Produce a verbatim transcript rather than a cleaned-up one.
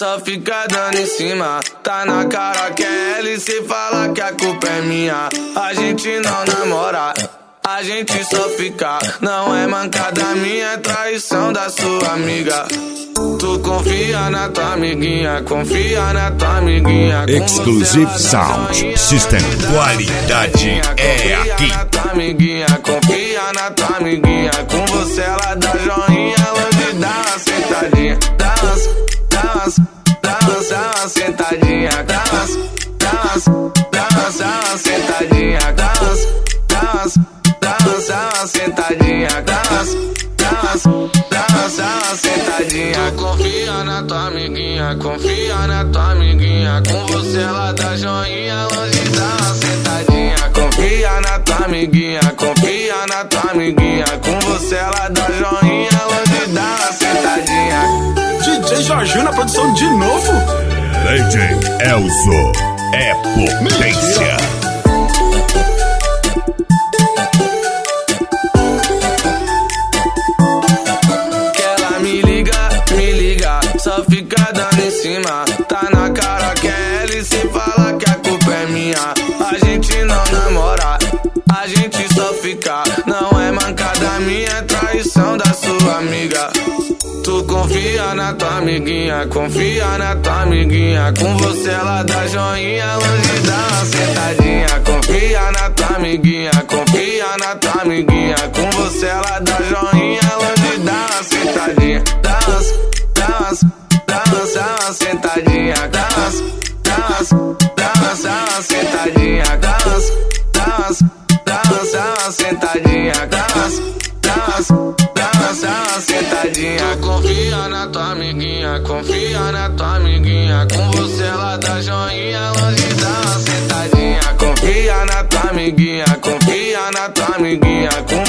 só fica dando em cima. Tá na cara que é ela e cê fala que a culpa é minha. A gente não namora, a gente só fica. Não é mancada minha, é traição da sua amiga. Tu confia na tua amiguinha, confia na tua amiguinha. Exclusive Sound System. Qualidade é aqui. Amiguinha, confia na tua amiguinha. Com você ela dá joinha, longe dá uma sentadinha. Dá umas, dá umas, dá umas, dá uma sentadinha. Dá umas, dá umas, dá umas, dá uma sentadinha. Dá umas, dá umas, dá umas, dá uma sentadinha. Dá umas, dá umas, dá umas, dá uma sentadinha. Confia na tua amiguinha, confia na tua amiguinha. Com você ela dá joinha, longe dá uma sentadinha. Confia na tua amiguinha, confia na tua amiguinha. Com você ela dá joinha, longe dá uma sentadinha. D J Jorginho na produção de novo. Lady Elzo é potência. Que ela me liga, me liga, só fica dando em cima. Tá na cara que é ela e cê fala que a culpa é minha. A gente não namora, a gente só fica. Não é mancada minha, é traição da sua amiga. Tu confia na tua amiguinha, confia na tua amiguinha. Com você ela dá joinha, longe dá uma sentadinha. Confia na tua amiguinha, confia na tua amiguinha. Com você ela dá joinha, longe dá uma sentadinha. Dá umas, dá umas, dá umas, dá uma sentadinha. Dá umas, dá umas, dá umas, dá uma sentadinha. Dá umas, dá umas, dá umas, dá uma sentadinha. Dá umas, dá umas, dá umas, dá uma sentadinha. Confia na tua amiguinha, confia na tua amiguinha. Com você ela dá joinha, longe dá uma sentadinha. Confia na tua amiguinha, confia na tua amiguinha. Com